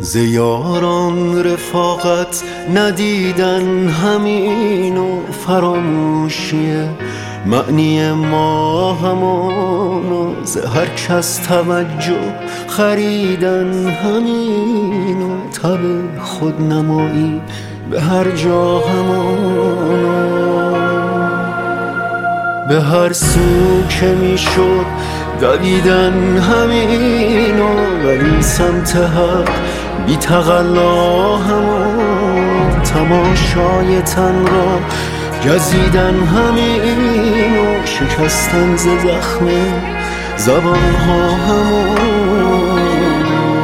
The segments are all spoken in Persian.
ز یاران رفاقت ندیدن همین و فراموشیه معنی ما همان و ز هر کس توجه خریدن همین و تب خودنمایی به هر جا همان به هر سو که میشد دویدن همین و ولی سمت حق بی تقلا همان تماشای تن را گزیدن همین و شکستن ز زخم زبانها همان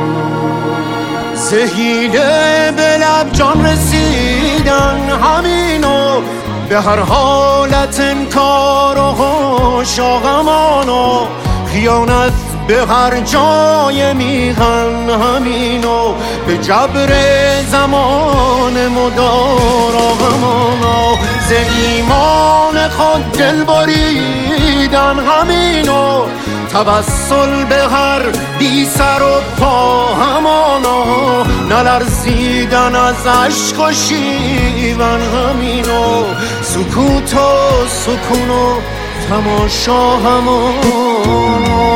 زهیله به لب جان رسیدن همین و به هر حالت انکار و شاغمان و خیانت به هر جای میهن همین و به جبر زمان مدارا همان ز ایمان خود دل بریدن همین و توسل به هر بی سر و پا همانا نلرزیدن از عشق و شیون همین و سکوت و سکون و تماشا همانا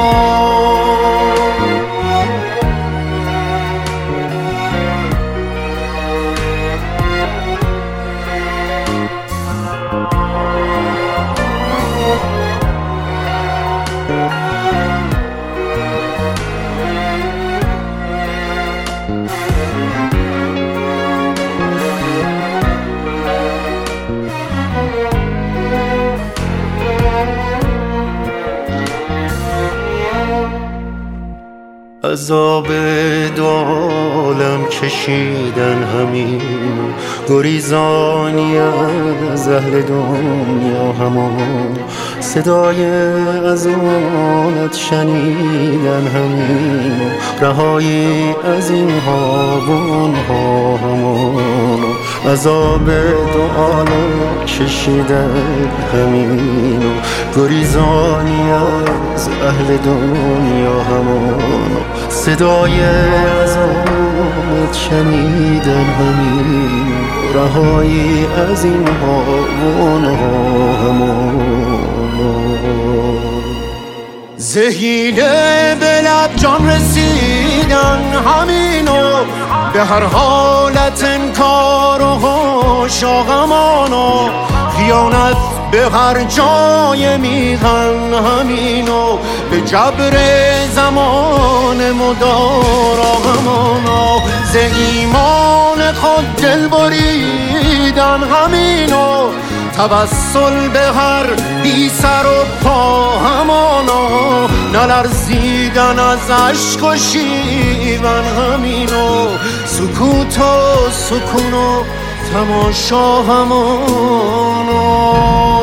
عذاب دو عالم کشیدن همین گریزانی از اهل دنیا همان صدای اذانت شنیدن همین رهایی از این ها و اونها همان عذاب دو عالم کشیدن همین گریزانی از اهل دنیا همان صدای اذانت شنیدن همین رهایی از این ها و اونها همان زهیله به لب جان رسیدن همین و به هر حالت انکار و شاغمان و خیانت به هر جای میهن همین و به جبر زمان مدارا همان ز ایمان خود دل بریدن همین و توسل به هر بی سر و پا همانا نلرزیدن از عشق و شیون همین و سکوت و سکون و تماشا همانا